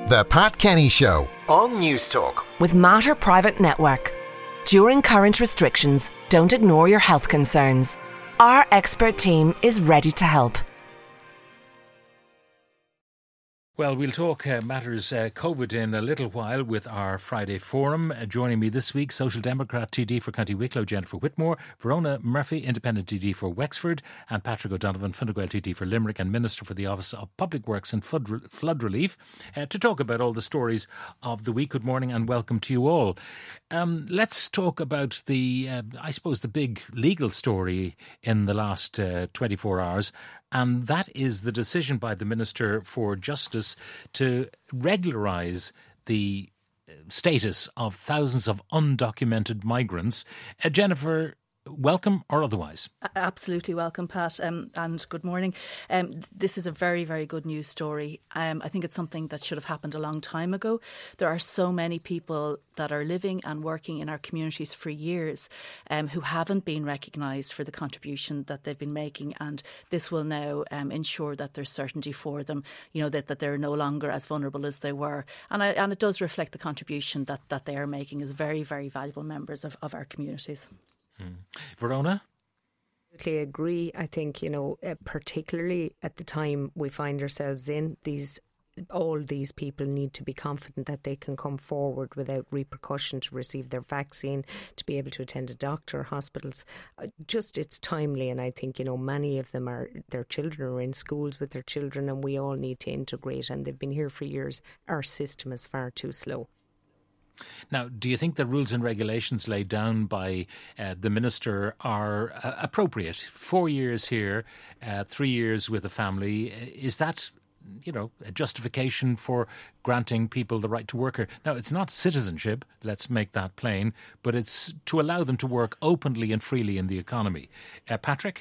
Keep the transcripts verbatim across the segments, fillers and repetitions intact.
The Pat Kenny Show on News Talk. With Mater Private Network. During current restrictions, don't ignore your health concerns. Our expert team is ready to help. Well, we'll talk uh, matters uh, COVID in a little while with our Friday forum. Uh, joining me this week, Social Democrat T D for County Wicklow, Jennifer Whitmore, Verona Murphy, Independent T D for Wexford, and Patrick O'Donovan, Fine Gael T D for Limerick and Minister for the Office of Public Works and Flood, Re- Flood Relief, uh, to talk about all the stories of the week. Good morning and welcome to you all. Um, let's talk about the, uh, I suppose, the big legal story in the last uh, twenty-four hours. And that is the decision by the Minister for Justice to regularise the status of thousands of undocumented migrants. Uh, Jennifer, welcome or otherwise? Absolutely welcome, Pat, um, and good morning. Um, this is a very, very good news story. Um, I think it's something that should have happened a long time ago. There are so many people that are living and working in our communities for years um, who haven't been recognised for the contribution that they've been making, and this will now um, ensure that there's certainty for them, you know, that, that they're no longer as vulnerable as they were. And, I, and it does reflect the contribution that, that they are making as very, very valuable members of, of our communities. Hmm. Verona? I agree. I think, you know, uh, particularly at the time we find ourselves in, these all these people need to be confident that they can come forward without repercussion to receive their vaccine, to be able to attend a doctor, hospitals. Uh, just it's timely, and I think, you know, many of them are, their children are in schools with their children, and we all need to integrate, and they've been here for years. Our system is far too slow. Now, do you think the rules and regulations laid down by uh, the Minister are uh, appropriate? Four years here, uh, three years with a family. Is that, you know, a justification for granting people the right to work here? Now, it's not citizenship, let's make that plain, but it's to allow them to work openly and freely in the economy. Uh, Patrick?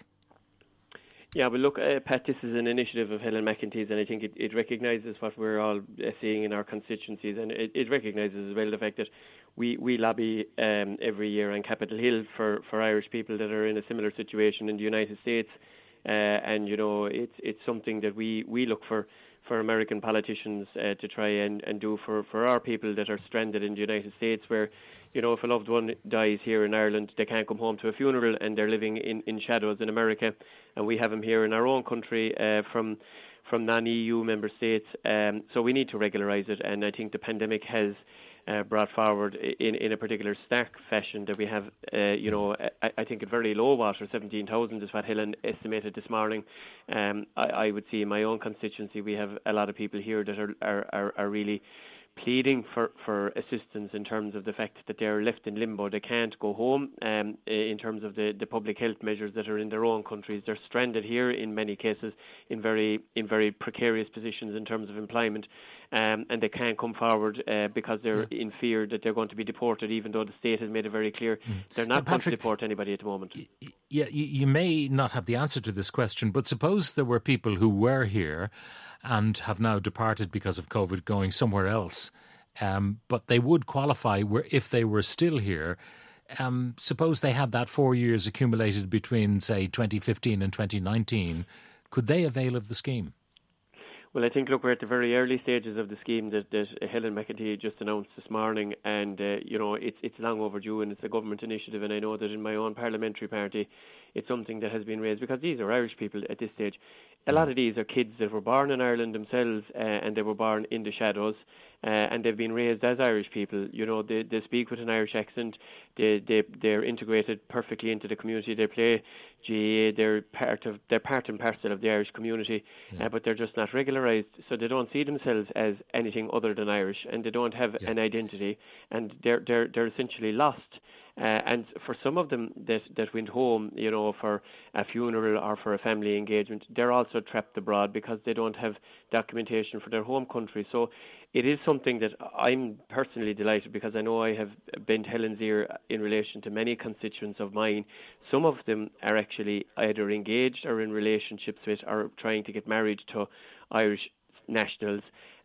Yeah, but look, uh, Pat, this is an initiative of Helen McEntee's, and I think it, it recognises what we're all uh, seeing in our constituencies, and it, it recognises as well the fact that we, we lobby um, every year on Capitol Hill for, for Irish people that are in a similar situation in the United States, uh, and, you know, it's it's something that we, we look for for American politicians uh, to try and, and do for, for our people that are stranded in the United States, where, you know, if a loved one dies here in Ireland, they can't come home to a funeral and they're living in, in shadows in America. And we have them here in our own country uh, from from non-E U member states. Um, so we need to regularise it. And I think the pandemic has uh, brought forward in, in a particular stark fashion that we have, uh, you know, I, I think at very low water, seventeen thousand is what Helen estimated this morning. Um, I, I would see in my own constituency we have a lot of people here that are, are, are, are really pleading for, for assistance in terms of the fact that they're left in limbo. They can't go home um, in terms of the, the public health measures that are in their own countries. They're stranded here in many cases in very in very precarious positions in terms of employment, um, and they can't come forward uh, because they're yeah. in fear that they're going to be deported, even though the state has made it very clear mm. they're not now, Patrick, going to deport anybody at the moment. Y- yeah, you, you may not have the answer to this question, but suppose there were people who were here and have now departed because of COVID, going somewhere else. Um, but they would qualify where, if they were still here. Um, suppose they had that four years accumulated between, say, twenty fifteen and twenty nineteen. Could they avail of the scheme? Well, I think, look, we're at the very early stages of the scheme that, that Helen McEntee just announced this morning, and, uh, you know, it's it's long overdue, and it's a government initiative, and I know that in my own parliamentary party it's something that has been raised, because these are Irish people at this stage. A lot of these are kids that were born in Ireland themselves, uh, and they were born in the shadows, uh, and they've been raised as Irish people. You know, they they speak with an Irish accent, they, they, they're integrated perfectly into the community, they play G A A, they're part of they're part and parcel of the Irish community, yeah. uh, but they're just not regularised, so they don't see themselves as anything other than Irish, and they don't have yeah. an identity, and they're they're they're essentially lost. Uh, and for some of them that, that went home, you know, for a funeral or for a family engagement, they're also trapped abroad because they don't have documentation for their home country. So it is something that I'm personally delighted, because I know I have bent Helen's ear in relation to many constituents of mine. Some of them are actually either engaged or in relationships with or trying to get married to Irish nationals.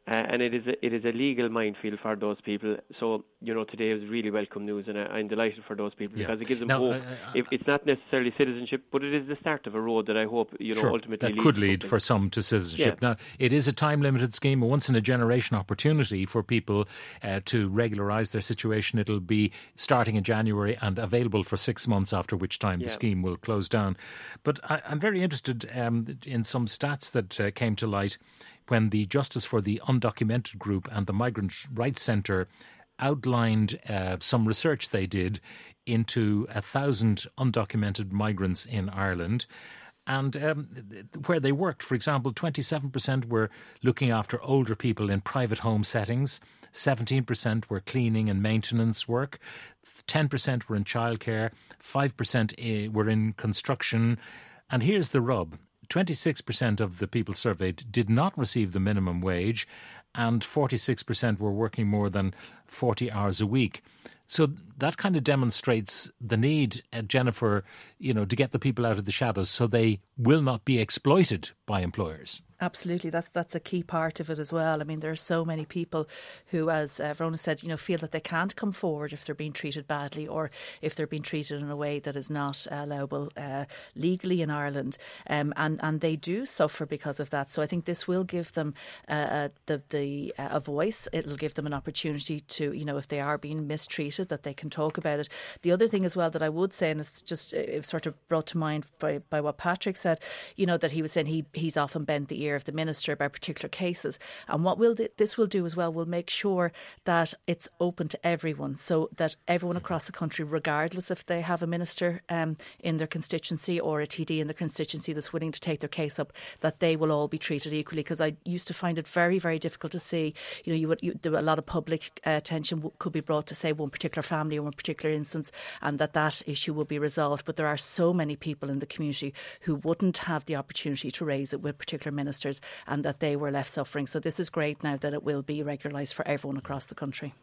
Uh, and it is a, it is a legal minefield for those people. So, you know, today is really welcome news, and I, I'm delighted for those people, yeah. because it gives them now, hope. Uh, uh, it, it's not necessarily citizenship, but it is the start of a road that I hope, you know, sure, ultimately that leads could to lead something. for some to citizenship. Yeah. Now, it is a time-limited scheme, a once-in-a-generation opportunity for people uh, to regularise their situation. It'll be starting in January and available for six months, after which time yeah. the scheme will close down. But I, I'm very interested um, in some stats that uh, came to light when the Justice for the Undocumented Group and the Migrant Rights Centre outlined uh, some research they did into a thousand undocumented migrants in Ireland. And um, where they worked, for example, twenty-seven percent were looking after older people in private home settings, seventeen percent were cleaning and maintenance work, ten percent were in childcare, five percent were in construction. And here's the rub. twenty-six percent of the people surveyed did not receive the minimum wage, and forty-six percent were working more than forty hours a week. So that kind of demonstrates the need, uh, Jennifer, you know, to get the people out of the shadows so they will not be exploited by employers. Absolutely, that's that's a key part of it as well. I mean, there are so many people who, as uh, Verona said, you know, feel that they can't come forward if they're being treated badly, or if they're being treated in a way that is not uh, allowable uh, legally in Ireland, um, and and they do suffer because of that. So I think this will give them uh, the the uh, a voice. It'll give them an opportunity to, you know, if they are being mistreated, that they can talk about it. The other thing as well that I would say, and it's just it sort of brought to mind by by what Patrick said, you know, that he was saying he he's often bent the ear of the minister about particular cases, and what will th- this will do as well will make sure that it's open to everyone, so that everyone across the country, regardless if they have a minister um, in their constituency or a T D in their constituency that's willing to take their case up, that they will all be treated equally. Because I used to find it very, very difficult to see, you know, you would you, there, a lot of public uh, attention w- could be brought to, say, one particular family or one particular instance, and that that issue will be resolved. But there are so many people in the community who wouldn't have the opportunity to raise it with particular ministers, and that they were left suffering. So this is great now that it will be regularised for everyone across the country.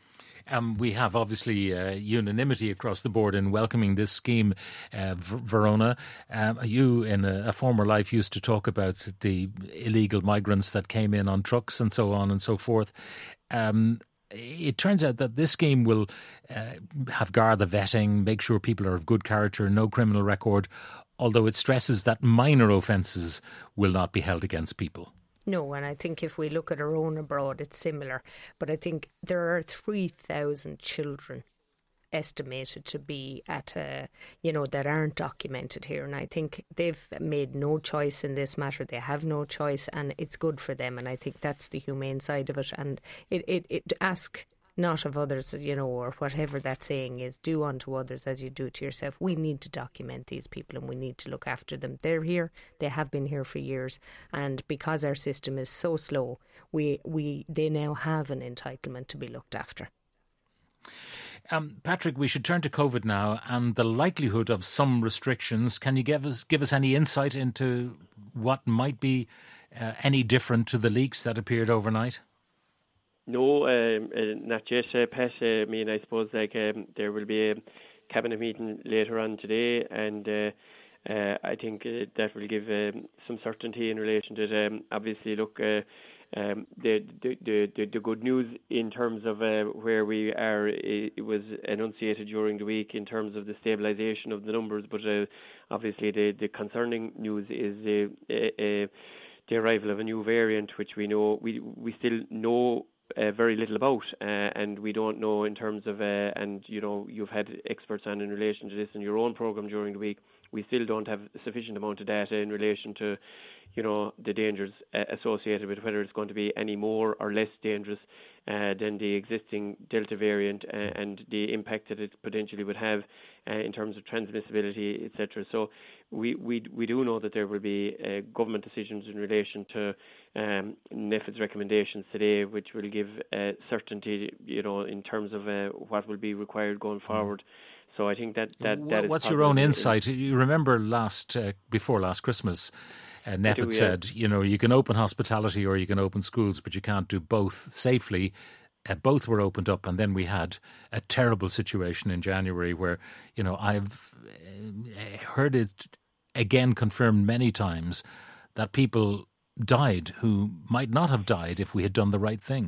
Um, we have obviously uh, unanimity across the board in welcoming this scheme. Uh, v- Verona, um, you in a, a former life used to talk about the illegal migrants that came in on trucks and so on and so forth. Um, It turns out that this scheme will uh, have Garda vetting, make sure people are of good character, no criminal record, although it stresses that minor offences will not be held against people. No, and I think if we look at our own abroad, it's similar. But I think there are three thousand children estimated to be at, a, you know, that aren't documented here. And I think they've made no choice in this matter. They have no choice, and it's good for them. And I think that's the humane side of it. And it, it, it ask not of others, you know, or whatever that saying is, do unto others as you do to yourself. We need to document these people, and we need to look after them. They're here. They have been here for years. And because our system is so slow, we, we they now have an entitlement to be looked after. Um, Patrick, we should turn to COVID now and the likelihood of some restrictions. Can you give us give us any insight into what might be uh, any different to the leaks that appeared overnight? No, um, uh, not yet, uh, Pat. Uh, I mean, I suppose like um, there will be a cabinet meeting later on today, and uh, uh, I think uh, that will give um, some certainty in relation to it. Um, obviously, look. Uh, Um, the, the the the good news in terms of uh, where we are, it, it was enunciated during the week in terms of the stabilisation of the numbers, but uh, obviously the, the concerning news is uh, uh, the arrival of a new variant, which we know we we still know uh, very little about, uh, and we don't know in terms of uh, and you know you've had experts on in relation to this in your own programme during the week. We still don't have a sufficient amount of data in relation to, you know, the dangers uh, associated with whether it's going to be any more or less dangerous uh, than the existing Delta variant uh, and the impact that it potentially would have uh, in terms of transmissibility, et cetera. So we, we we do know that there will be uh, government decisions in relation to um, N E F I's recommendations today, which will give uh, certainty, you know, in terms of uh, what will be required going forward. So I think that that, that well, is what's your own insight? You remember last uh, before last Christmas, uh, N E F I do, said, yeah. you know, you can open hospitality or you can open schools, but you can't do both safely. Uh, both were opened up, and then we had a terrible situation in January where, you know, I've uh, heard it again confirmed many times that people died who might not have died if we had done the right thing.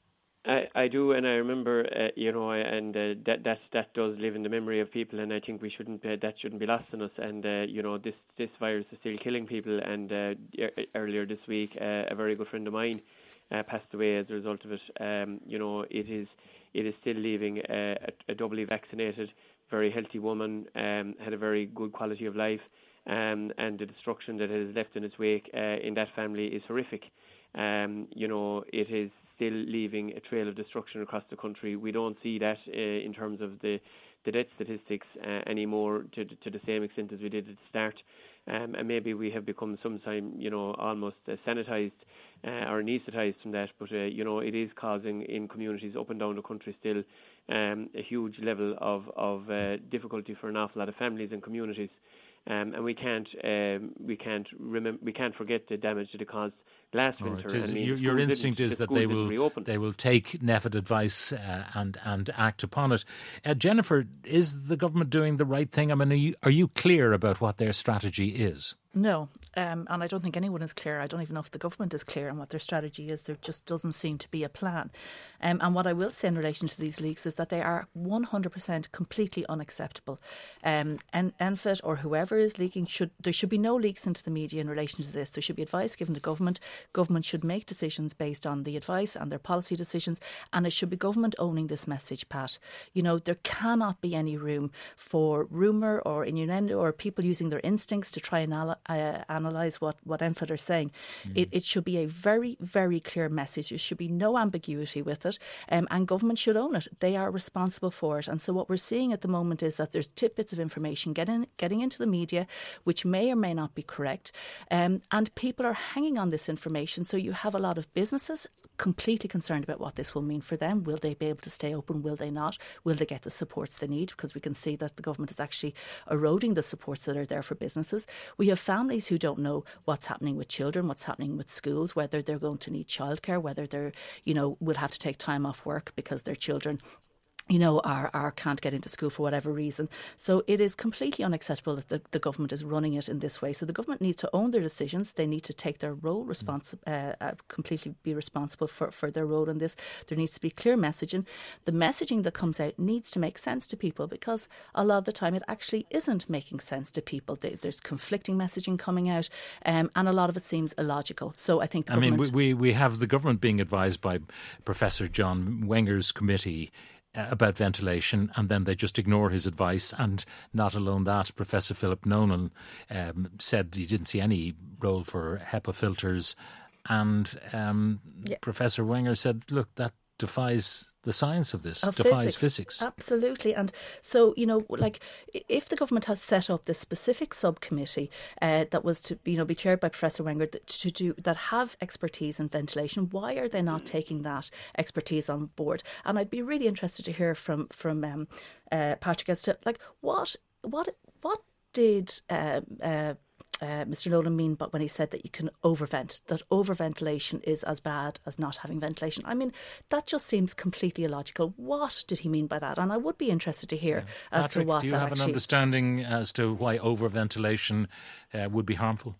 I, I do, and I remember, uh, you know, and uh, that that that does live in the memory of people, and I think we shouldn't uh, that shouldn't be lost on us. And uh, you know, this this virus is still killing people. And uh, earlier this week, uh, a very good friend of mine uh, passed away as a result of it. Um, you know, it is it is still leaving a, a, a doubly vaccinated, very healthy woman, um, had a very good quality of life, um, and the destruction that it has left in its wake uh, in that family is horrific. Um, you know, it is still leaving a trail of destruction across the country. We don't see that uh, in terms of the, the death statistics uh, anymore to to the same extent as we did at the start. Um, and maybe we have become sometime, you know, almost uh, sanitised uh, or anaesthetised from that. But, uh, you know, it is causing in communities up and down the country still um, a huge level of, of uh, difficulty for an awful lot of families and communities. Um, and we can't um, we can't remember we can't forget the damage that it caused last All winter. right. I mean, your your instinct is the that they will reopen. they will take N P H E D advice uh, and and act upon it. Uh, Jennifer, is the government doing the right thing? I mean, are you, are you clear about what their strategy is? No, um, and I don't think anyone is clear. I don't even know if the government is clear on what their strategy is. There just doesn't seem to be a plan. Um, and what I will say in relation to these leaks is that they are one hundred percent completely unacceptable. Um, and N P H E D or whoever is leaking, should there should be no leaks into the media in relation to this. There should be advice given to government. Government should make decisions based on the advice and their policy decisions. And it should be government owning this message, Pat. You know, there cannot be any room for rumour or innuendo or people using their instincts to try and analyse Uh, analyse what, what N P H E D are saying. Mm. It, it should be a very, very clear message. There should be no ambiguity with it, um, and government should own it. They are responsible for it. And so what we're seeing at the moment is that there's tidbits of information getting, getting into the media which may or may not be correct, um, and people are hanging on this information. So you have a lot of businesses completely concerned about what this will mean for them. Will they be able to stay open? Will they not? Will they get the supports they need? Because we can see that the government is actually eroding the supports that are there for businesses. We have families who don't know what's happening with children, what's happening with schools, whether they're going to need childcare, whether they're, you know, will have to take time off work because their children, you know, are, are can't get into school for whatever reason. So it is completely unacceptable that the, the government is running it in this way. So the government needs to own their decisions. They need to take their role, responsi- uh, uh, completely be responsible for, for their role in this. There needs to be clear messaging. The messaging that comes out needs to make sense to people, because a lot of the time it actually isn't making sense to people. They, there's conflicting messaging coming out, um, and a lot of it seems illogical. So I think the I mean, government... we, we have the government being advised by Professor John Wenger's committee about ventilation, and then they just ignore his advice. And not alone that, Professor Philip Nolan um, said he didn't see any role for HEPA filters, and um, yeah. Professor Wenger said, look, that defies the science of this, of defies physics. physics. Absolutely. And so, you know, like, if the government has set up this specific subcommittee uh, that was to, you know, be chaired by Professor Wenger to do that have expertise in ventilation, why are they not taking that expertise on board? And I'd be really interested to hear from from um, uh, Patrick as to, like, what what what did uh, uh, Uh, Mister Nolan mean but when he said that you can overvent, that overventilation is as bad as not having ventilation? I mean, that just seems completely illogical. What did he mean by that? And I would be interested to hear yeah. as Patrick, to what do you that have actually... an understanding as to why overventilation uh, would be harmful?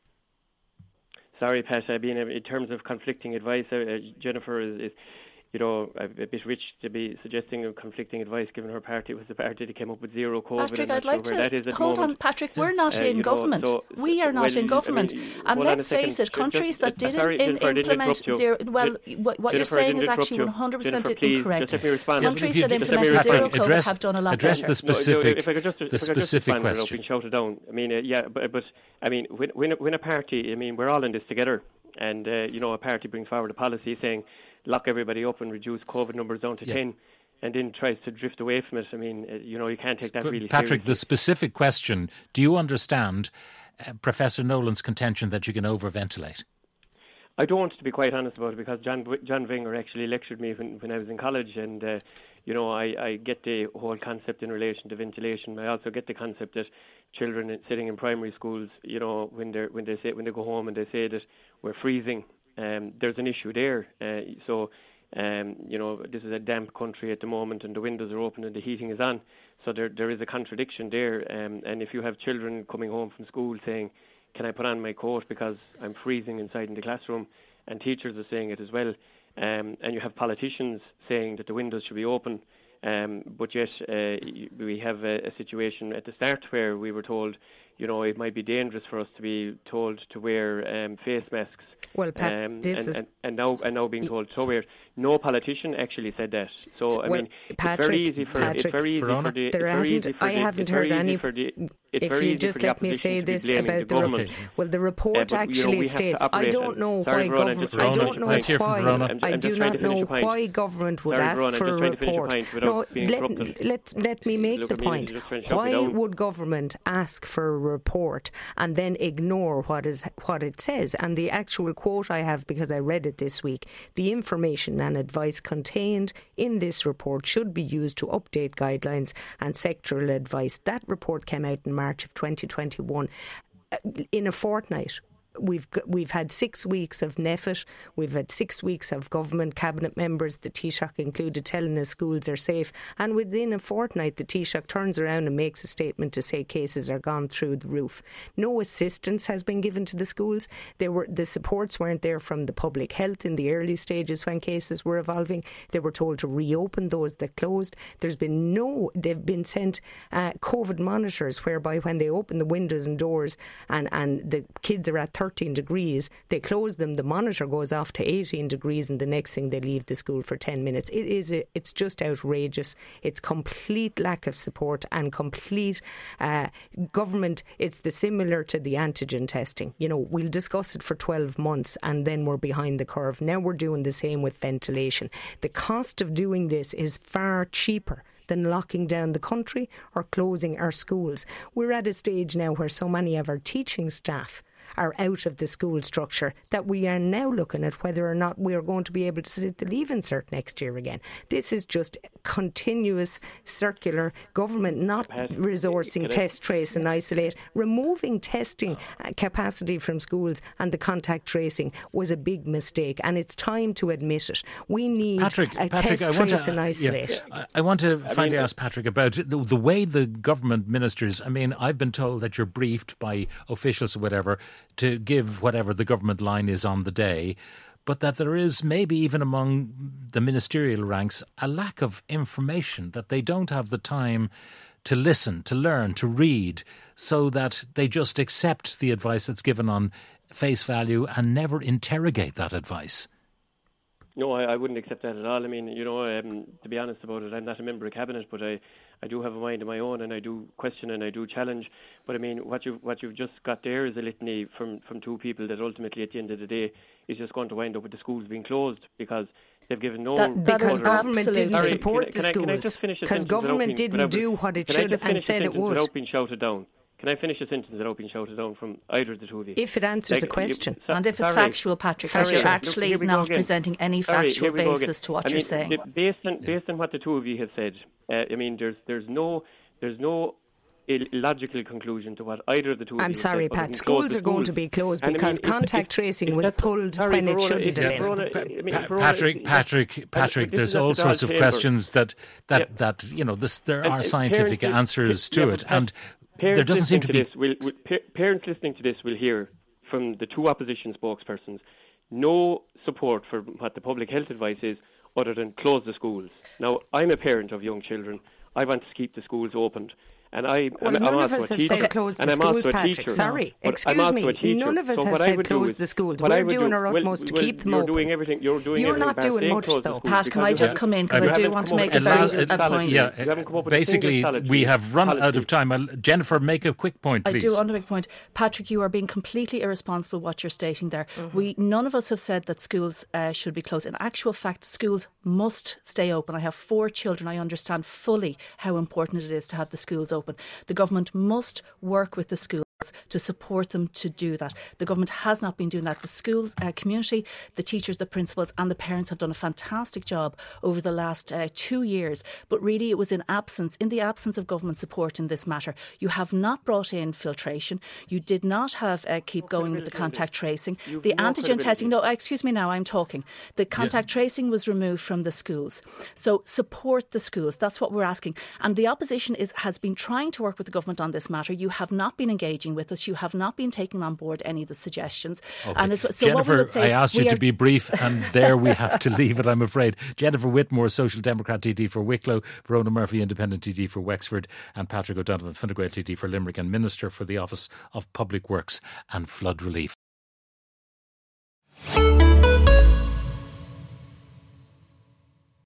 Sorry, Pat, I mean, in terms of conflicting advice, uh, Jennifer is, is you know, a bit rich to be suggesting of conflicting advice, given her party was the party that came up with zero COVID. Patrick, I'm I'd not like sure to where that is at hold the moment. on, Patrick. We're not uh, in you government. Know, so, we are not well, in government. I mean, and let's face it, just, countries just, that didn't sorry, in, Jennifer, implement zero. Well, what, what you're saying is actually you. one hundred percent Jennifer, please, incorrect. just let me respond. Countries yeah, that you, implemented Patrick, zero COVID address, have done a lot address better. the specific, no, if I could just, the if I could specific just question. Being shouted down. I mean, uh, yeah, but, but I mean, when, when, a, when a party, I mean, we're all in this together, and uh, you know, a party brings forward a policy saying lock everybody up and reduce COVID numbers down to yeah. ten. And then tries to drift away from it. I mean, uh, you know, you can't take that but really Patrick, seriously. the specific question, do you understand uh, Professor Nolan's contention that you can overventilate? I don't, to be quite honest about it, because John John Wenger actually lectured me when, when I was in college, and, uh, you know, I, I get the whole concept in relation to ventilation. I also get the concept that children sitting in primary schools, you know, when they when they say when they go home and they say that we're freezing, um, there's an issue there. Uh, so... Um, you know, this is a damp country at the moment, and the windows are open and the heating is on. So there, there is a contradiction there. Um, and if you have children coming home from school saying, can I put on my coat because I'm freezing inside in the classroom? And teachers are saying it as well. Um, and you have politicians saying that the windows should be open. Um, but yet uh, we have a, a situation at the start where we were told, you know, it might be dangerous for us to be told to wear um, face masks. Well, Pat, um, this and, is... and, and now and now being told so weird. No politician actually said that. So I well, mean, Patrick, it's very easy for Patrick, it's very easy Verona? for the. There it's very hasn't. easy for I the, haven't it's heard very any. Easy for the, it's if very you easy just for the let me say opposition to be this blaming about the the government. Okay. well, the report Uh, but, actually you know, we have to states. I operate don't on- know Sorry, why Verona, government. just I finish don't your know point. Let's hear from why. Verona. I'm- I I'm do just trying not to finish know your point. why government would Sorry, ask Verona, I'm for just a trying to finish your report. point without No, being let interrupted. let let me make Look the at me, point. just trying to shut me Why down. would government ask for a report and then ignore what is what it says? And the actual quote I have, because I read it this week: the information and advice contained in this report should be used to update guidelines and sectoral advice. That report came out in March of twenty twenty-one. In a fortnight, We've we've had six weeks of N E F I T, we've had six weeks of government cabinet members, the Taoiseach included, telling us schools are safe, and within a fortnight the Taoiseach turns around and makes a statement to say cases are gone through the roof. No assistance has been given to the schools. There were the supports weren't there from the public health in the early stages when cases were evolving. They were told to reopen those that closed. There's been no, they've been sent uh, COVID monitors whereby when they open the windows and doors and, and the kids are at thirteen degrees, they close them, the monitor goes off to eighteen degrees, and the next thing they leave the school for ten minutes. It is a, it's just outrageous. It's complete lack of support and complete uh, government. It's the similar to the antigen testing. You know, we'll discuss it for twelve months and then we're behind the curve. Now we're doing the same with ventilation. The cost of doing this is far cheaper than locking down the country or closing our schools. We're at a stage now where so many of our teaching staff are out of the school structure that we are now looking at whether or not we are going to be able to sit the leave insert next year again. This is just continuous circular government not resourcing test, trace and isolate. Removing testing capacity from schools and the contact tracing was a big mistake, and it's time to admit it. We need Patrick, a Patrick, test, I want trace to, and isolate. Yeah, I want to I finally mean, ask Patrick about the, the way the government ministers, I mean, I've been told that you're briefed by officials or whatever to give whatever the government line is on the day, but that there is maybe even among the ministerial ranks a lack of information, that they don't have the time to listen, to learn, to read, so that they just accept the advice that's given on face value and never interrogate that advice. No, I, I wouldn't accept that at all. I mean, you know, um, to be honest about it, I'm not a member of cabinet, but I, I do have a mind of my own, and I do question and I do challenge. But I mean, what you what you've just got there is a litany from, from two people that ultimately, at the end of the day, is just going to wind up with the schools being closed because they've given no. That, that because is government didn't Sorry, support can I, the can I, can I schools. just finish a Because sentence government without being- didn't without- do what it can I should just and finish a said it sentence would. without being shouted down? Can I finish a sentence without being shouted down from either of the two of you? If it answers Like, a question. you- so- And if it's sorry. factual, Patrick, Sorry. that you're Look, actually here we go not again. presenting any Sorry, factual here we go basis again. to what I you're mean, saying. b- Based on based on what the two of you have said, uh, I mean, there's there's no there's no illogical conclusion to what either of the two of I'm you sorry, said, but we Pat. can close Schools the are going schools. to be closed And I because mean, if- contact if- tracing if was that's- pulled sorry, when it Verona, shouldn't if- have yeah, been. Verona, Pa- I mean, Pa- Verona, Patrick, it- Patrick, Patrick, this there's is at all the sorts of Dáil questions that that, Yeah. that you know this. There And, are uh, scientific parents- answers yeah, to but it, Pat, and parents there doesn't seem to listening be. This will, will, pa- parents listening to this will hear from the two opposition spokespersons no support for what the public health advice is, other than close the schools. Now, I'm a parent of young children. I want to keep the schools opened. And I, Well, I'm, none I'm of also us a have teacher, said close the and I'm schools, also a Patrick. teacher. Sorry, But I'm excuse also me. a teacher. None of us So have what I said would do close is- the schools. what I We're would doing do- our well, utmost to well, keep them you're open. Doing everything, you're doing You're everything not by doing saying much, close the though. schools Pat, can because I you just haven't- come in? I- Because I you do haven't want to come up make a with very Allow- single a uh, point. yeah, You haven't come up with a basically, single solid we have run policy. out of time. I'll, Jennifer, make a quick point, I please. do want to make a point. Patrick, you are being completely irresponsible what you're stating there. Mm-hmm. We None of us have said that schools uh, should be closed. In actual fact, schools must stay open. I have four children. I understand fully how important it is to have the schools open. The government must work with the schools to support them to do that. The government has not been doing that. The schools uh, community, the teachers, the principals and the parents have done a fantastic job over the last uh, two years. But really it was in absence, in the absence of government support in this matter. You have not brought in filtration. You did not have uh, keep going with the contact tracing. You've The no antigen credibility. testing, no, excuse me now, I'm talking. The contact yeah. tracing was removed from the schools. So support the schools. That's what we're asking. And the opposition is has been trying to work with the government on this matter. You have not been engaging working with us. You have not been taking on board any of the suggestions. Okay. And so Jennifer, what we would say I asked you to be brief, and there we have to leave it, I'm afraid. Jennifer Whitmore, Social Democrat T D for Wicklow, Verona Murphy, Independent T D for Wexford, and Patrick O'Donovan, Fine Gael T D for Limerick and Minister for the Office of Public Works and Flood Relief.